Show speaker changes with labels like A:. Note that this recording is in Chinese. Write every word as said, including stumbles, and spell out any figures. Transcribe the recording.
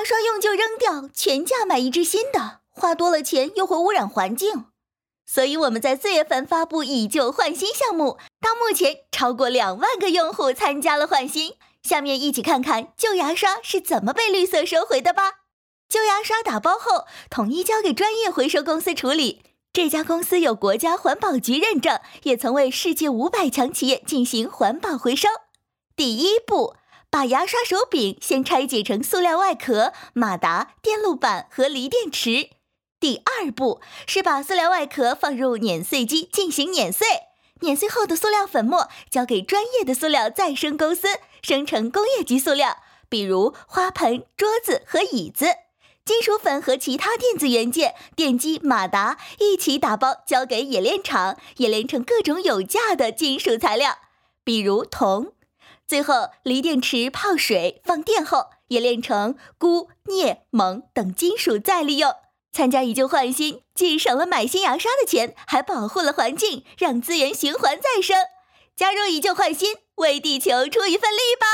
A: 牙刷用旧扔掉，全价买一支新的，花多了钱又会污染环境。所以我们在四月份发布以旧换新项目，到目前超过两万个用户参加了换新。下面一起看看旧牙刷是怎么被绿色收回的吧。旧牙刷打包后，统一交给专业回收公司处理。这家公司有国家环保局认证，也曾为世界五百强企业进行环保回收。第一步，把牙刷手柄先拆解成塑料外壳、马达、电路板和锂电池。第二步是把塑料外壳放入碾碎机进行碾碎，碾碎后的塑料粉末交给专业的塑料再生公司生成工业级塑料，比如花盆、桌子和椅子。金属粉和其他电子元件、电机、马达一起打包交给冶炼厂，冶炼成各种有价的金属材料，比如铜。最后，锂电池泡水放电后，冶炼成钴、镍、锰等金属再利用。参加以旧换新，既省了买新牙刷的钱，还保护了环境，让资源循环再生。加入以旧换新，为地球出一份力吧！